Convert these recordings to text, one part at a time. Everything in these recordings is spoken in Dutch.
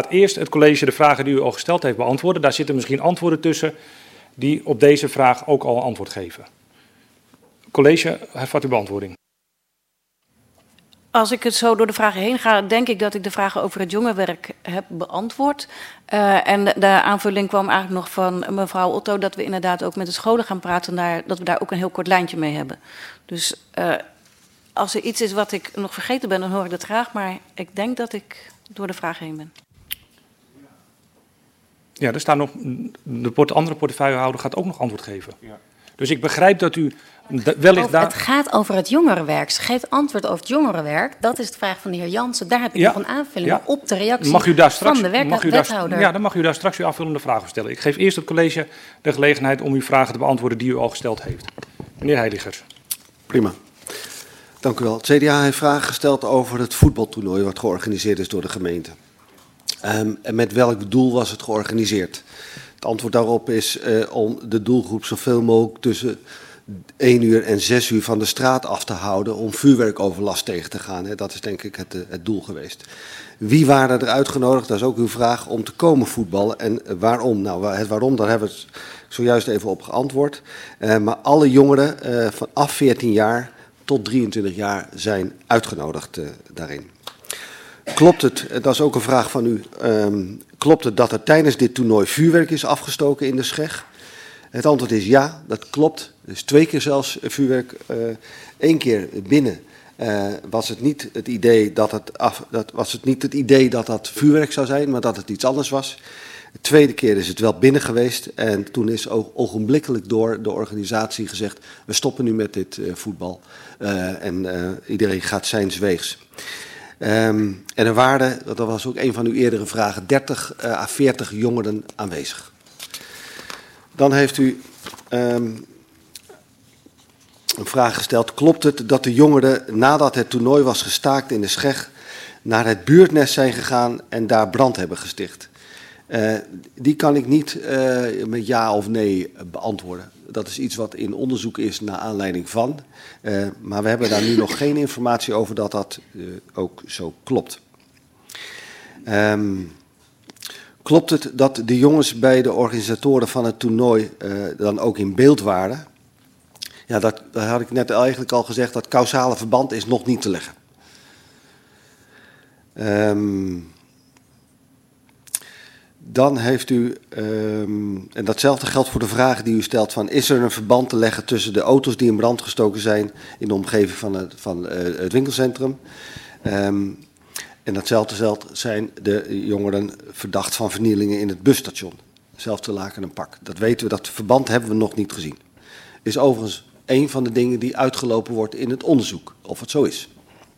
gaat eerst het college de vragen die u al gesteld heeft beantwoorden. Daar zitten misschien antwoorden tussen die op deze vraag ook al antwoord geven. College, hervat uw beantwoording. Als ik het zo door de vragen heen ga, denk ik dat ik de vragen over het jongerenwerk heb beantwoord. En de aanvulling kwam eigenlijk nog van mevrouw Otto, dat we inderdaad ook met de scholen gaan praten, dat we daar ook een heel kort lijntje mee hebben. Dus als er iets is wat ik nog vergeten ben, dan hoor ik dat graag. Maar ik denk dat ik door de vragen heen ben. Ja, er staan nog, de andere portefeuillehouder gaat ook nog antwoord geven. Ja. Dus ik begrijp dat u wellicht daar... Het gaat over het jongerenwerk. Ze geeft antwoord over het jongerenwerk. Dat is de vraag van de heer Jansen. Daar heb ik nog een aanvulling op de reactie van de wethouder. Ja, dan mag u daar straks uw aanvullende vragen stellen. Ik geef eerst het college de gelegenheid om uw vragen te beantwoorden die u al gesteld heeft. Meneer Heiligers. Prima. Dank u wel. Het CDA heeft vragen gesteld over het voetbaltoernooi wat georganiseerd is door de gemeente. En met welk doel was het georganiseerd? Het antwoord daarop is om de doelgroep zoveel mogelijk tussen 1 uur en 6 uur van de straat af te houden om vuurwerkoverlast tegen te gaan. Dat is denk ik het doel geweest. Wie waren er uitgenodigd? Dat is ook uw vraag om te komen voetballen. En waarom? Nou, het waarom, daar hebben we het zojuist even op geantwoord. Maar alle jongeren vanaf 14 jaar tot 23 jaar zijn uitgenodigd daarin. Klopt het, dat is ook een vraag van u, klopt het dat er tijdens dit toernooi vuurwerk is afgestoken in de Scheg? Het antwoord is ja, dat klopt. Dus 2 keer zelfs vuurwerk. 1 keer binnen was het niet het idee dat het vuurwerk zou zijn, maar dat het iets anders was. De tweede keer is het wel binnen geweest en toen is ook ogenblikkelijk door de organisatie gezegd, we stoppen nu met dit voetbal en iedereen gaat zijns weegs. En er waren, dat was ook een van uw eerdere vragen, 30 à 40 jongeren aanwezig. Dan heeft u een vraag gesteld. Klopt het dat de jongeren nadat het toernooi was gestaakt in de Scheg naar het buurtnest zijn gegaan en daar brand hebben gesticht? Die kan ik niet met ja of nee beantwoorden. Dat is iets wat in onderzoek is naar aanleiding van. Maar we hebben daar nu nog geen informatie over dat dat ook zo klopt. Klopt het dat de jongens bij de organisatoren van het toernooi dan ook in beeld waren? Ja, dat had ik net eigenlijk al gezegd, dat causale verband is nog niet te leggen. Dan heeft u, en datzelfde geldt voor de vraag die u stelt, van is er een verband te leggen tussen de auto's die in brand gestoken zijn in de omgeving van het winkelcentrum? En datzelfde geldt, zijn de jongeren verdacht van vernielingen in het busstation. Zelfde laken en pak. Dat weten we, dat verband hebben we nog niet gezien. Is overigens een van de dingen die uitgelopen wordt in het onderzoek, of het zo is.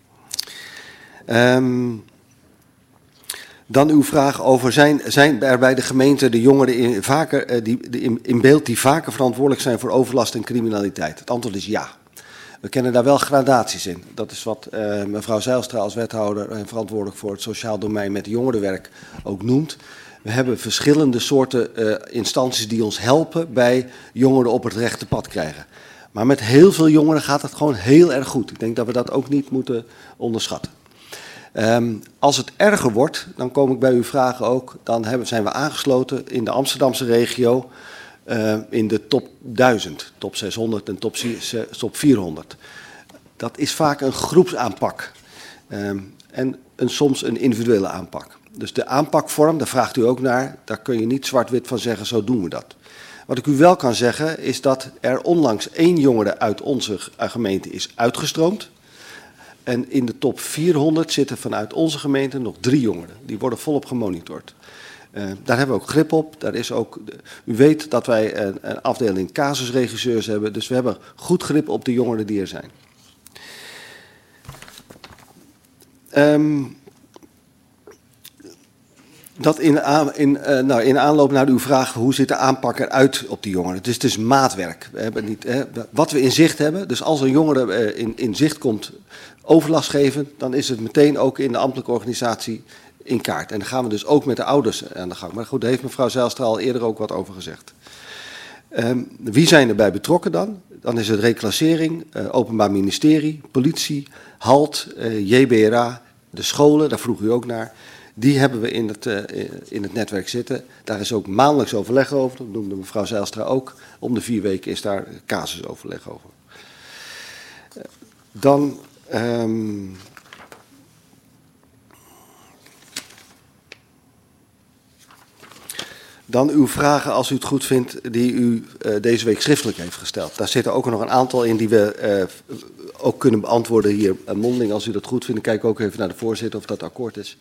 Dan uw vraag over, zijn er bij de gemeente de jongeren in beeld die vaker verantwoordelijk zijn voor overlast en criminaliteit? Het antwoord is ja. We kennen daar wel gradaties in. Dat is wat mevrouw Zijlstra als wethouder en verantwoordelijk voor het sociaal domein met jongerenwerk ook noemt. We hebben verschillende soorten instanties die ons helpen bij jongeren op het rechte pad krijgen. Maar met heel veel jongeren gaat het gewoon heel erg goed. Ik denk dat we dat ook niet moeten onderschatten. Als het erger wordt, dan kom ik bij uw vragen ook, dan zijn we aangesloten in de Amsterdamse regio in de top 1000, top 600 en top 400. Dat is vaak een groepsaanpak en soms een individuele aanpak. Dus de aanpakvorm, daar vraagt u ook naar, daar kun je niet zwart-wit van zeggen, zo doen we dat. Wat ik u wel kan zeggen is dat er onlangs 1 jongere uit onze gemeente is uitgestroomd. En in de top 400 zitten vanuit onze gemeente nog 3 jongeren. Die worden volop gemonitord. Daar hebben we ook grip op. Daar is ook, u weet dat wij een afdeling casusregisseurs hebben. Dus we hebben goed grip op de jongeren die er zijn. Dat in aanloop naar uw vraag, hoe ziet de aanpak eruit op die jongeren? Dus het is maatwerk. We hebben niet, wat we in zicht hebben, dus als een jongere in zicht komt overlast geven, dan is het meteen ook in de ambtelijke organisatie in kaart. En dan gaan we dus ook met de ouders aan de gang. Maar goed, daar heeft mevrouw Zijlstra al eerder ook wat over gezegd. Wie zijn erbij betrokken dan? Dan is het reclassering, Openbaar Ministerie, politie, HALT, JBRA, de scholen, daar vroeg u ook naar. Die hebben we in het netwerk zitten. Daar is ook maandelijks overleg over. Dat noemde mevrouw Zijlstra ook. Om de 4 weken is daar casusoverleg over. Dan uw vragen, als u het goed vindt, die u deze week schriftelijk heeft gesteld. Daar zitten ook nog een aantal in die we ook kunnen beantwoorden hier mondeling. Als u dat goed vindt, kijk ook even naar de voorzitter of dat akkoord is.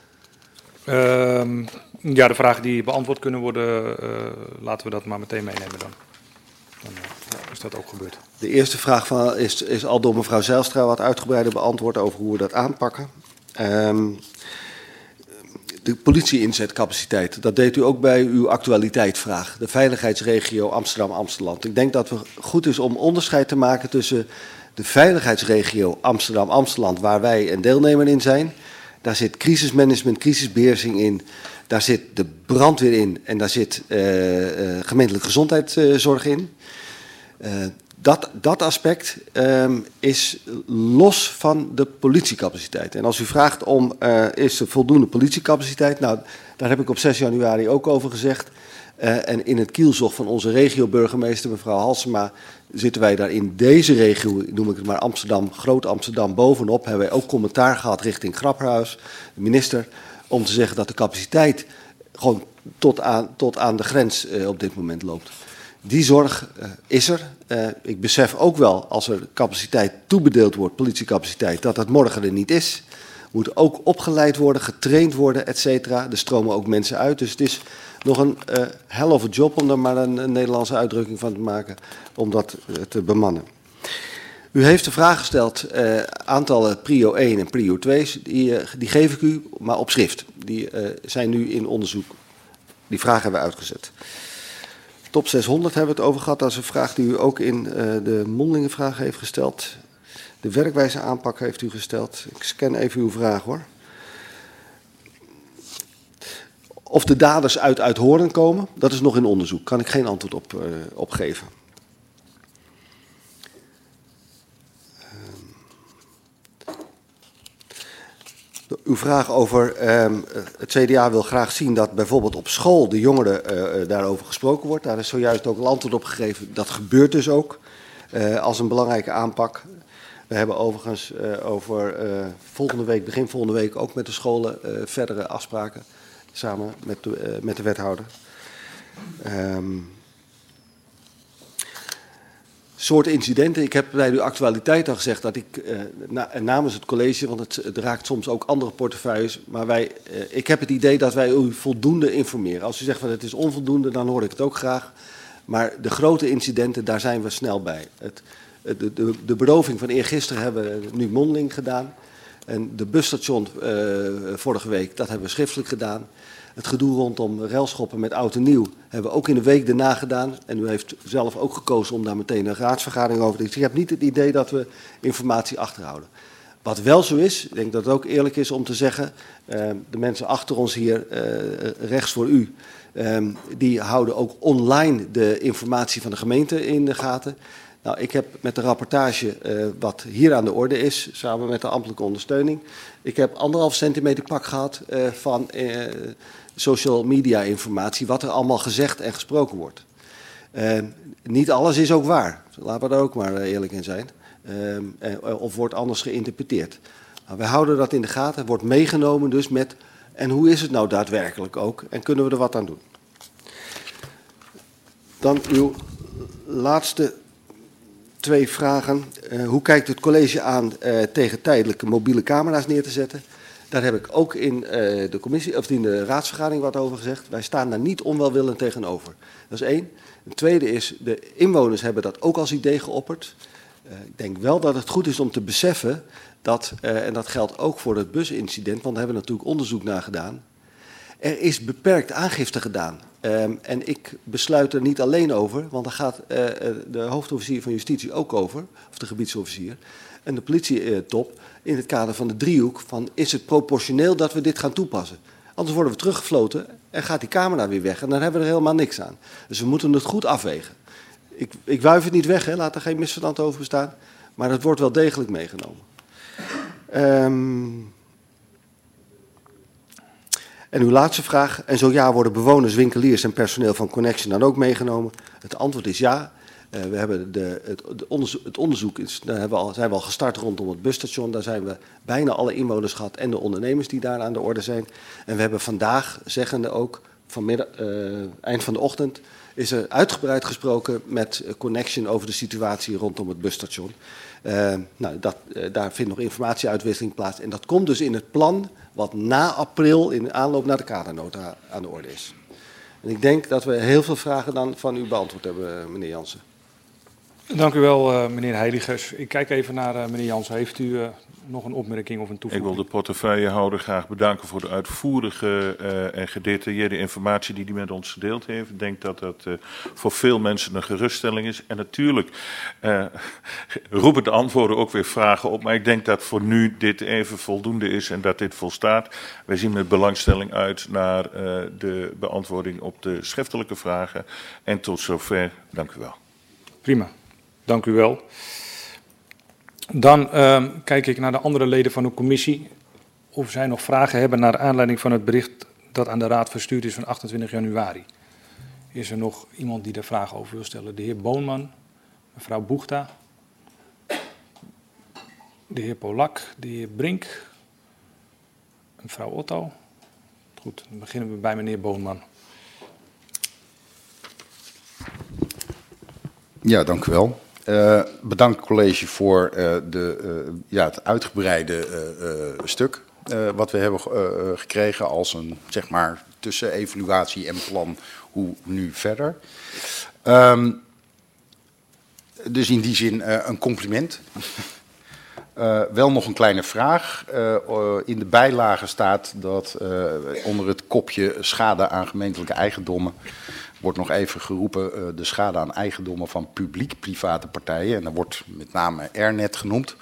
Ja, de vragen die beantwoord kunnen worden, laten we dat maar meteen meenemen dan. Dan is dat ook gebeurd. De eerste vraag is al door mevrouw Zijlstra wat uitgebreider beantwoord over hoe we dat aanpakken. De politie-inzetcapaciteit, dat deed u ook bij uw actualiteitvraag. De veiligheidsregio Amsterdam-Amsteland. Ik denk dat het goed is om onderscheid te maken tussen de veiligheidsregio Amsterdam-Amsteland, waar wij een deelnemer in zijn. Daar zit crisismanagement, crisisbeheersing in. Daar zit de brandweer in en daar zit gemeentelijke gezondheidszorg in. Dat aspect is los van de politiecapaciteit. En als u vraagt om, is er voldoende politiecapaciteit? Nou, daar heb ik op 6 januari ook over gezegd. En in het kielzog van onze regio-burgemeester, mevrouw Halsema, zitten wij daar in deze regio, noem ik het maar Amsterdam, Groot Amsterdam, bovenop. Hebben wij ook commentaar gehad richting Grapperhaus, de minister, om te zeggen dat de capaciteit gewoon tot aan de grens op dit moment loopt. Die zorg is er. Ik besef ook wel, als er capaciteit toebedeeld wordt, politiecapaciteit, dat dat morgen er niet is. Moet ook opgeleid worden, getraind worden, et cetera. Er stromen ook mensen uit. Dus het is nog een hell of a job, om er maar een Nederlandse uitdrukking van te maken, om dat te bemannen. U heeft de vraag gesteld, aantallen prio 1 en prio 2, die geef ik u, maar op schrift. Die zijn nu in onderzoek. Die vraag hebben we uitgezet. Top 600 hebben we het over gehad. Dat is een vraag die u ook in de mondelinge vraag heeft gesteld. De werkwijze aanpak heeft u gesteld. Ik scan even uw vraag hoor. Of de daders uit Uithoorn komen, dat is nog in onderzoek. Kan ik geen antwoord op geven. Uw vraag over het CDA wil graag zien dat bijvoorbeeld op school de jongeren daarover gesproken wordt. Daar is zojuist ook een antwoord op gegeven. Dat gebeurt dus ook als een belangrijke aanpak. We hebben overigens over volgende week, begin volgende week, ook met de scholen verdere afspraken. Samen met de wethouder. Soorten incidenten. Ik heb bij de actualiteit al gezegd dat ik namens het college, want het raakt soms ook andere portefeuilles, maar ik heb het idee dat wij u voldoende informeren. Als u zegt van het is onvoldoende, dan hoor ik het ook graag. Maar de grote incidenten, daar zijn we snel bij. De beroving van eergisteren hebben we nu mondeling gedaan. En de busstation vorige week, dat hebben we schriftelijk gedaan. Het gedoe rondom railschoppen met oud en nieuw hebben we ook in de week daarna gedaan. En u heeft zelf ook gekozen om daar meteen een raadsvergadering over te doen. Dus ik heb niet het idee dat we informatie achterhouden. Wat wel zo is, ik denk dat het ook eerlijk is om te zeggen, de mensen achter ons hier, rechts voor u, die houden ook online de informatie van de gemeente in de gaten. Nou, ik heb met de rapportage wat hier aan de orde is, samen met de ambtelijke ondersteuning. Ik heb 1,5 centimeter pak gehad van social media informatie, wat er allemaal gezegd en gesproken wordt. Niet alles is ook waar, laten we daar ook maar eerlijk in zijn. Of wordt anders geïnterpreteerd. Maar wij houden dat in de gaten, wordt meegenomen dus met, en hoe is het nou daadwerkelijk ook, en kunnen we er wat aan doen. Dan uw laatste 2 vragen. Hoe kijkt het college aan tegen tijdelijke mobiele camera's neer te zetten? Daar heb ik ook in de commissie, of in de raadsvergadering wat over gezegd. Wij staan daar niet onwelwillend tegenover. Dat is 1. Het tweede is, de inwoners hebben dat ook als idee geopperd. Ik denk wel dat het goed is om te beseffen dat, en dat geldt ook voor het busincident, want daar hebben we natuurlijk onderzoek naar gedaan. Er is beperkt aangifte gedaan. En ik besluit er niet alleen over, want daar gaat de hoofdofficier van justitie ook over, of de gebiedsofficier, en de politietop in het kader van de driehoek van is het proportioneel dat we dit gaan toepassen. Anders worden we teruggefloten en gaat die camera weer weg en dan hebben we er helemaal niks aan. Dus we moeten het goed afwegen. Ik wuif het niet weg, hè, laat er geen misverstand over bestaan, maar het wordt wel degelijk meegenomen. En uw laatste vraag, en zo ja, worden bewoners, winkeliers en personeel van Connection dan ook meegenomen? Het antwoord is ja. We hebben het onderzoek zijn we al gestart rondom het busstation. Daar zijn we bijna alle inwoners gehad en de ondernemers die daar aan de orde zijn. En we hebben vandaag, zeggende ook, vanmiddag, eind van de ochtend, is er uitgebreid gesproken met Connection over de situatie rondom het busstation. Daar vindt nog informatieuitwisseling plaats. En dat komt dus in het plan wat na april in aanloop naar de kadernota aan de orde is. En ik denk dat we heel veel vragen dan van u beantwoord hebben, meneer Jansen. Dank u wel, meneer Heiligers. Ik kijk even naar meneer Jansen. Heeft u nog een opmerking of een toevoeging? Ik wil de portefeuillehouder graag bedanken voor de uitvoerige en gedetailleerde informatie die hij met ons gedeeld heeft. Ik denk dat dat voor veel mensen een geruststelling is. En natuurlijk roepen de antwoorden ook weer vragen op. Maar ik denk dat voor nu dit even voldoende is en dat dit volstaat. Wij zien met belangstelling uit naar de beantwoording op de schriftelijke vragen. En tot zover, dank u wel. Prima. Dank u wel. Dan kijk ik naar de andere leden van de commissie. Of zij nog vragen hebben naar aanleiding van het bericht dat aan de Raad verstuurd is van 28 januari. Is er nog iemand die daar vragen over wil stellen? De heer Boonman, mevrouw Boegta, de heer Polak, de heer Brink, mevrouw Otto. Goed, dan beginnen we bij meneer Boonman. Ja, dank u wel. Bedankt college voor het uitgebreide stuk wat we hebben gekregen als een, zeg maar, tussen evaluatie en plan hoe nu verder. Dus in die zin een compliment. Wel nog een kleine vraag. In de bijlage staat dat onder het kopje schade aan gemeentelijke eigendommen wordt nog even geroepen de schade aan eigendommen van publiek-private partijen. En daar wordt met name Airnet genoemd.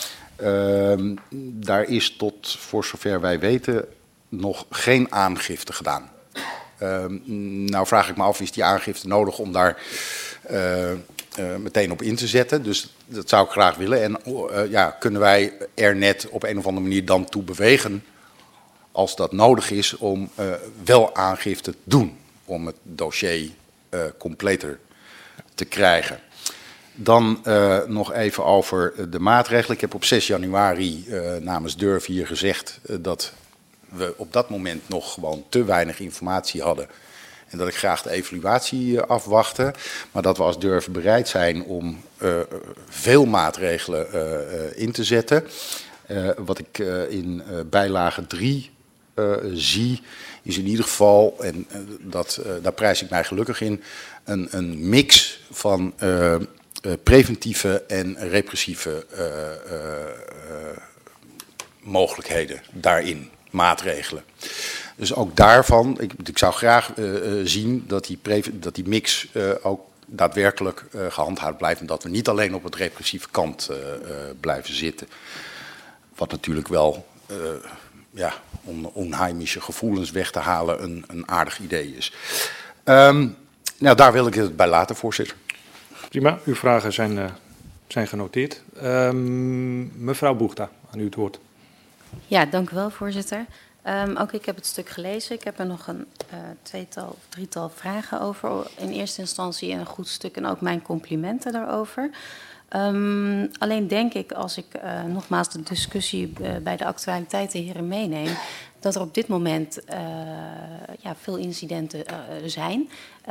Daar is tot, voor zover wij weten, nog geen aangifte gedaan. Nou vraag ik me af, is die aangifte nodig om daar meteen op in te zetten? Dus dat zou ik graag willen. En kunnen wij Airnet op een of andere manier dan toe bewegen, als dat nodig is, om wel aangifte te doen, om het dossier completer te krijgen. Dan nog even over de maatregelen. Ik heb op 6 januari namens Durf hier gezegd dat we op dat moment nog gewoon te weinig informatie hadden. En dat ik graag de evaluatie afwachtte. Maar dat we als Durf bereid zijn om veel maatregelen in te zetten. Wat ik in bijlage 3 zie, is in ieder geval, en daar prijs ik mij gelukkig in, een mix van preventieve en repressieve mogelijkheden daarin, maatregelen. Dus ook daarvan, ik zou graag zien dat die mix ook daadwerkelijk gehandhaafd blijft en dat we niet alleen op het repressieve kant blijven zitten. Wat natuurlijk wel om onheimische gevoelens weg te halen een aardig idee is. Daar wil ik het bij laten, voorzitter. Prima, uw vragen zijn genoteerd. Mevrouw Boegta, aan u het woord. Ja, dank u wel, voorzitter. Ook ik heb het stuk gelezen. Ik heb er nog een drietal vragen over. In eerste instantie een goed stuk en ook mijn complimenten daarover. Alleen denk ik, als ik nogmaals de discussie bij de actualiteiten hierin meeneem, dat er op dit moment veel incidenten zijn.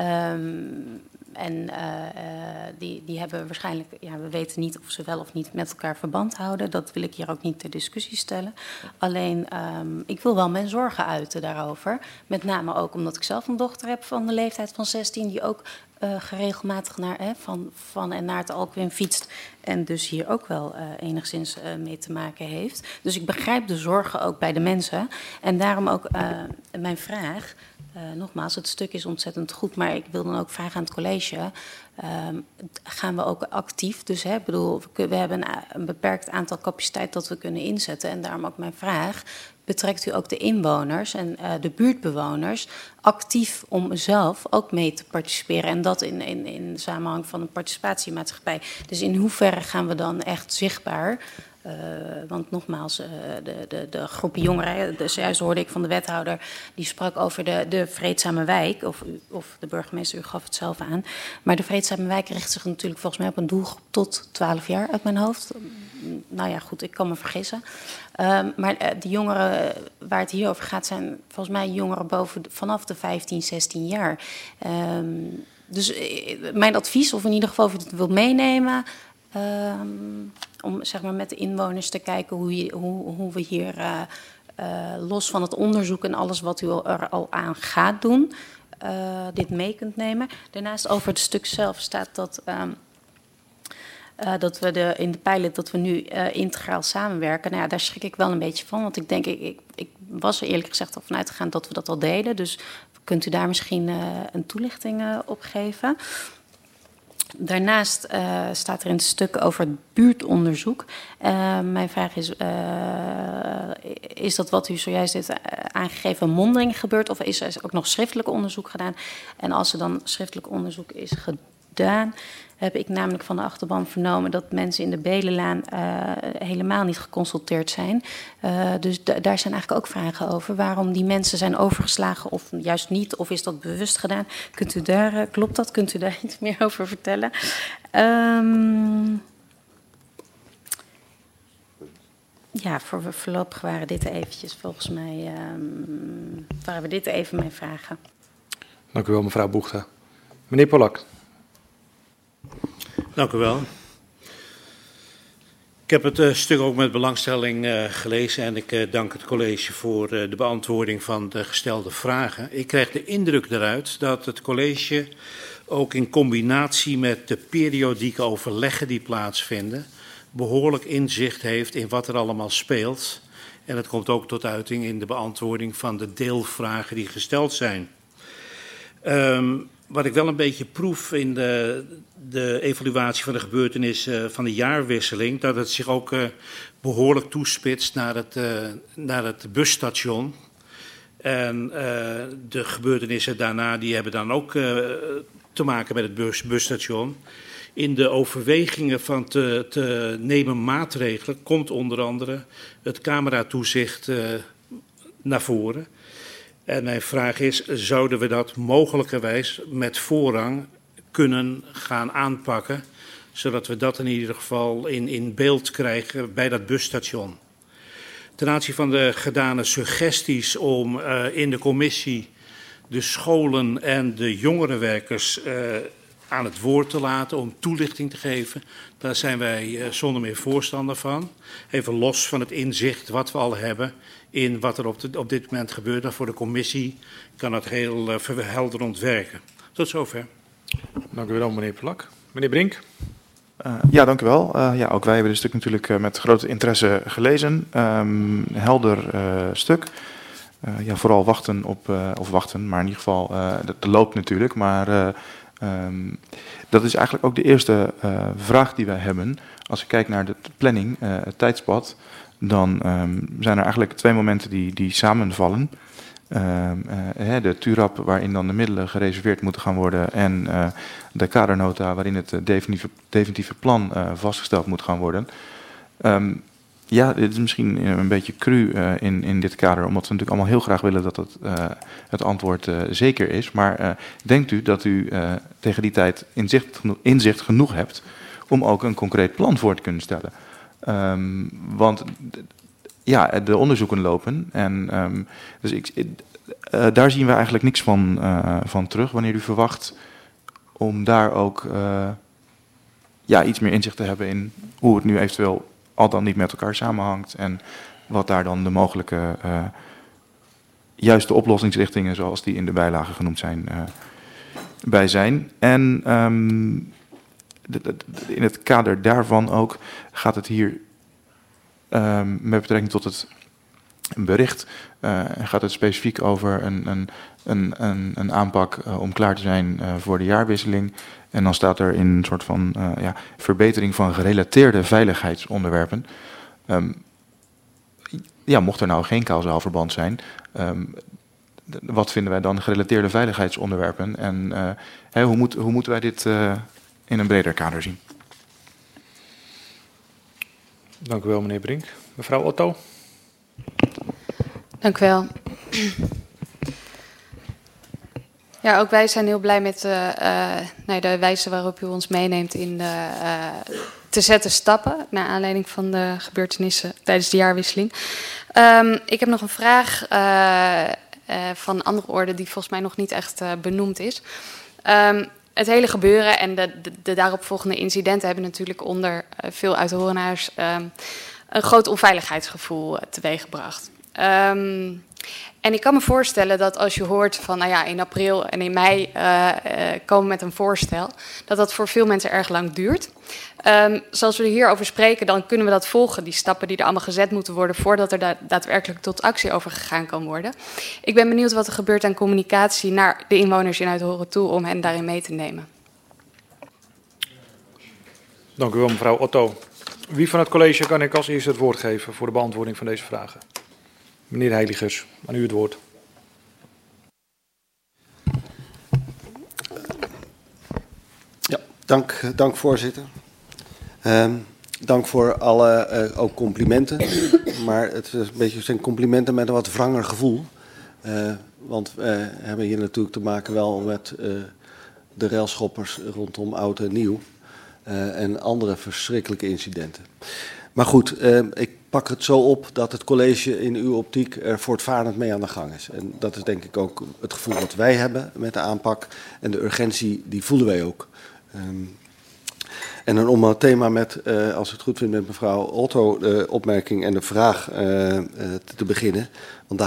Die hebben waarschijnlijk, we weten niet of ze wel of niet met elkaar verband houden. Dat wil ik hier ook niet ter discussie stellen. Alleen, ik wil wel mijn zorgen uiten daarover. Met name ook omdat ik zelf een dochter heb van de leeftijd van 16... die ook geregelmatig van en naar het Alkwin fietst. En dus hier ook wel enigszins mee te maken heeft. Dus ik begrijp de zorgen ook bij de mensen. En daarom ook mijn vraag. Nogmaals, het stuk is ontzettend goed, maar ik wil dan ook vragen aan het college. gaan we ook actief. Dus ik bedoel, we hebben een beperkt aantal capaciteit dat we kunnen inzetten. En daarom ook mijn vraag, betrekt u ook de inwoners en de buurtbewoners actief om zelf ook mee te participeren. En dat in samenhang van een participatiemaatschappij. Dus in hoeverre gaan we dan echt zichtbaar... want nogmaals, de groepen jongeren, dus juist hoorde ik van de wethouder, die sprak over de vreedzame wijk, of de burgemeester, u gaf het zelf aan. Maar de vreedzame wijk richt zich natuurlijk volgens mij op een doelgroep tot 12 jaar uit mijn hoofd. Nou ja, goed, ik kan me vergissen. Maar de jongeren waar het hier over gaat zijn volgens mij jongeren vanaf de 15, 16 jaar. Dus mijn advies, of in ieder geval of je het wilt meenemen... om zeg maar met de inwoners te kijken hoe we hier los van het onderzoek en alles wat u er al aan gaat doen, dit mee kunt nemen. Daarnaast over het stuk zelf staat dat we in de pilot dat we nu integraal samenwerken. Nou ja, daar schrik ik wel een beetje van, want ik denk, ik was er eerlijk gezegd al vanuit gegaan dat we dat al deden. Dus kunt u daar misschien een toelichting op geven? Daarnaast staat er in het stuk over het buurtonderzoek. Mijn vraag is dat wat u zojuist heeft aangegeven mondeling gebeurd... of is er ook nog schriftelijk onderzoek gedaan? En als er dan schriftelijk onderzoek is gedaan... heb ik namelijk van de achterban vernomen dat mensen in de Belenlaan helemaal niet geconsulteerd zijn. Dus daar zijn eigenlijk ook vragen over. Waarom die mensen zijn overgeslagen of juist niet, of is dat bewust gedaan? Kunt u daar, klopt dat? Kunt u daar iets meer over vertellen? Ja, voorlopig waren dit eventjes volgens mij, waren dit even mijn vragen. Dank u wel, mevrouw Boegta. Meneer Polak. Dank u wel. Ik heb het stuk ook met belangstelling gelezen en ik dank het college voor de beantwoording van de gestelde vragen. Ik krijg de indruk eruit dat het college ook in combinatie met de periodieke overleggen die plaatsvinden, behoorlijk inzicht heeft in wat er allemaal speelt. En dat komt ook tot uiting in de beantwoording van de deelvragen die gesteld zijn. Wat ik wel een beetje proef in de evaluatie van de gebeurtenissen van de jaarwisseling, dat het zich ook behoorlijk toespitst naar het busstation. En de gebeurtenissen daarna die hebben dan ook te maken met het busstation. In de overwegingen van te nemen maatregelen komt onder andere het cameratoezicht naar voren. En mijn vraag is, zouden we dat mogelijkerwijs met voorrang kunnen gaan aanpakken, zodat we dat in ieder geval in beeld krijgen bij dat busstation. Ten aanzien van de gedane suggesties om in de commissie de scholen en de jongerenwerkers aan het woord te laten, om toelichting te geven, daar zijn wij zonder meer voorstander van. Even los van het inzicht wat we al hebben in wat er op dit moment gebeurt. En voor de commissie kan dat heel verhelderend werken. Tot zover. Dank u wel, meneer Polak. Meneer Brink. Ja, dank u wel. Ja, ook wij hebben dit stuk natuurlijk met grote interesse gelezen. Helder stuk. Ja, vooral wachten op, maar in ieder geval, dat loopt natuurlijk. Maar dat is eigenlijk ook de eerste vraag die wij hebben. Als je kijkt naar de planning, het tijdspad, dan zijn er eigenlijk twee momenten die samenvallen. De TURAP waarin dan de middelen gereserveerd moeten gaan worden en de kadernota waarin het definitieve plan vastgesteld moet gaan worden. Ja, dit is misschien een beetje cru in dit kader, omdat we natuurlijk allemaal heel graag willen dat het antwoord zeker is. Maar denkt u dat u tegen die tijd inzicht genoeg hebt om ook een concreet plan voor te kunnen stellen? Want ja, de onderzoeken lopen en dus daar zien we eigenlijk niks van terug. Wanneer u verwacht om daar ook iets meer inzicht te hebben in hoe het nu eventueel al dan niet met elkaar samenhangt en wat daar dan de mogelijke juiste oplossingsrichtingen, zoals die in de bijlagen genoemd zijn, bij zijn. En in het kader daarvan ook gaat het hier met betrekking tot het bericht gaat het specifiek over een aanpak om klaar te zijn voor de jaarwisseling. En dan staat er in een soort van verbetering van gerelateerde veiligheidsonderwerpen. Mocht er nou geen kausaal verband zijn, wat vinden wij dan gerelateerde veiligheidsonderwerpen? En hoe moeten wij dit in een breder kader zien? Dank u wel, meneer Brink. Mevrouw Otto. Dank u wel. Ja, ook wij zijn heel blij met de wijze waarop u ons meeneemt in de te zetten stappen naar aanleiding van de gebeurtenissen tijdens de jaarwisseling. Ik heb nog een vraag van andere orde die volgens mij nog niet echt benoemd is. Het hele gebeuren en de daaropvolgende incidenten hebben natuurlijk onder veel uithorenaars een groot onveiligheidsgevoel teweeggebracht. En ik kan me voorstellen dat als je hoort van in april en in mei komen met een voorstel, dat voor veel mensen erg lang duurt. Zoals we hierover spreken, dan kunnen we dat volgen, die stappen die er allemaal gezet moeten worden voordat er daadwerkelijk tot actie overgegaan kan worden. Ik ben benieuwd wat er gebeurt aan communicatie naar de inwoners in Uithoren toe om hen daarin mee te nemen. Dank u wel, mevrouw Otto. Wie van het college kan ik als eerste het woord geven voor de beantwoording van deze vragen? Meneer Heiligers, aan u het woord. Ja, dank voorzitter. Dank voor alle ook complimenten. Maar het is zijn complimenten met een wat wranger gevoel. Want we hebben hier natuurlijk te maken wel met de railschoppers rondom Oud en Nieuw. En andere verschrikkelijke incidenten. Maar goed, ik pak het zo op dat het college in uw optiek er voortvarend mee aan de gang is. En dat is denk ik ook het gevoel wat wij hebben met de aanpak. En de urgentie, die voelen wij ook. En dan om het thema met, als ik het goed vind met mevrouw Otto, de opmerking en de vraag te beginnen. Want daar